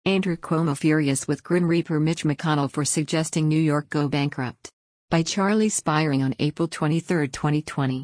Andrew Cuomo furious with Grim Reaper Mitch McConnell for suggesting New York go bankrupt. By Charlie Spiring on April 23, 2020.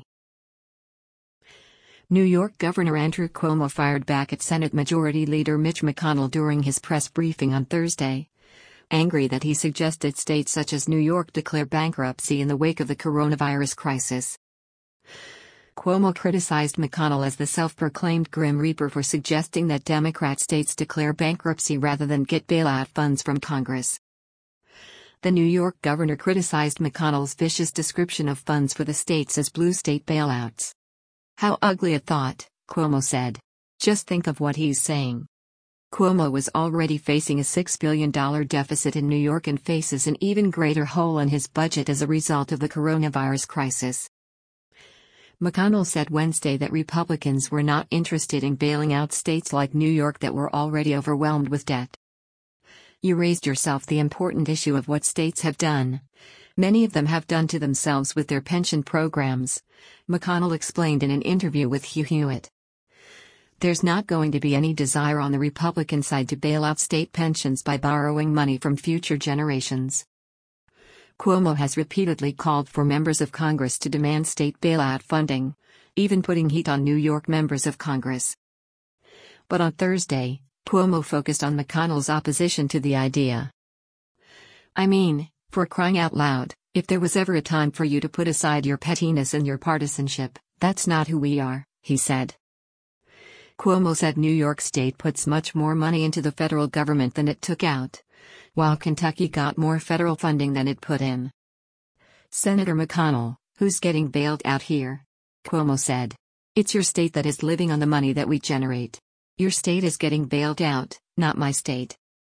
New York Governor Andrew Cuomo fired back at Senate Majority Leader Mitch McConnell during his press briefing on Thursday, angry that he suggested states such as New York declare bankruptcy in the wake of the coronavirus crisis. Cuomo criticized McConnell as the self-proclaimed Grim Reaper for suggesting that Democrat states declare bankruptcy rather than get bailout funds from Congress. The New York governor criticized McConnell's vicious description of funds for the states as blue state bailouts. "How ugly a thought," Cuomo said. "Just think of what he's saying." Cuomo was already facing a $6 billion deficit in New York and faces an even greater hole in his budget as a result of the coronavirus crisis. McConnell said Wednesday that Republicans were not interested in bailing out states like New York that were already overwhelmed with debt. "You raised yourself the important issue of what states have done. Many of them have done to themselves with their pension programs," McConnell explained in an interview with Hugh Hewitt. "There's not going to be any desire on the Republican side to bail out state pensions by borrowing money from future generations." Cuomo has repeatedly called for members of Congress to demand state bailout funding, even putting heat on New York members of Congress. But on Thursday, Cuomo focused on McConnell's opposition to the idea. "I mean, for crying out loud, if there was ever a time for you to put aside your pettiness and your partisanship, that's not who we are," he said. Cuomo said New York State puts much more money into the federal government than it took out, while Kentucky got more federal funding than it put in. "Senator McConnell, who's getting bailed out here?" Cuomo said. "It's your state that is living on the money that we generate. Your state is getting bailed out, not my state."